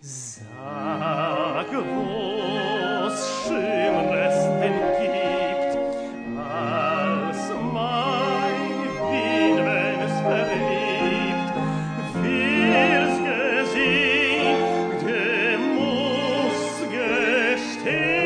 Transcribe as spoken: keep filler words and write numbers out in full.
Sag, wo's Schöneres denn gibt, als mein Wien, wenn es verliebt. Wer's gesehen, der muss gestehen,